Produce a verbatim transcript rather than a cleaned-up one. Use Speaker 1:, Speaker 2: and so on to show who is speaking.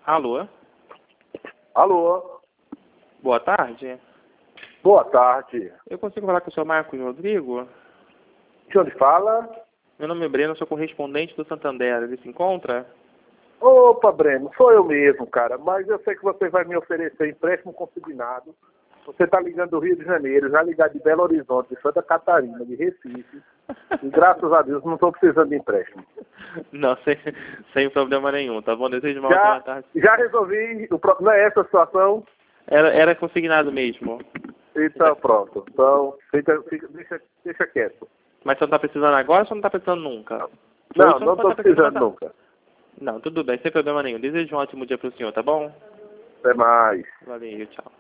Speaker 1: Alô?
Speaker 2: Alô?
Speaker 1: Boa tarde.
Speaker 2: Boa tarde.
Speaker 1: Eu consigo falar com o senhor Marcos Rodrigo?
Speaker 2: De onde fala?
Speaker 1: Meu nome é Breno, sou correspondente do Santander. Ele se encontra?
Speaker 2: Opa, Breno, sou eu mesmo, cara. Mas eu sei que você vai me oferecer empréstimo consignado. Você está ligando do Rio de Janeiro, já ligado de Belo Horizonte, de Santa Catarina, de Recife. E graças a Deus não estou precisando de empréstimo.
Speaker 1: Não, sem, sem problema nenhum, tá bom? Desejo uma
Speaker 2: Já,
Speaker 1: ótima tarde.
Speaker 2: já resolvi, o pro- não é essa a situação?
Speaker 1: Era, era consignado mesmo.
Speaker 2: Então pronto. Então fica, fica, deixa, deixa quieto.
Speaker 1: Mas você não tá precisando agora ou você não tá precisando nunca?
Speaker 2: Não,
Speaker 1: Hoje você
Speaker 2: não
Speaker 1: pode
Speaker 2: estou
Speaker 1: tá precisando,
Speaker 2: precisando
Speaker 1: mas
Speaker 2: nunca.
Speaker 1: tá- Não, tudo bem, sem problema nenhum. Desejo um ótimo dia pro senhor, tá bom?
Speaker 2: Até mais.
Speaker 1: Valeu, tchau.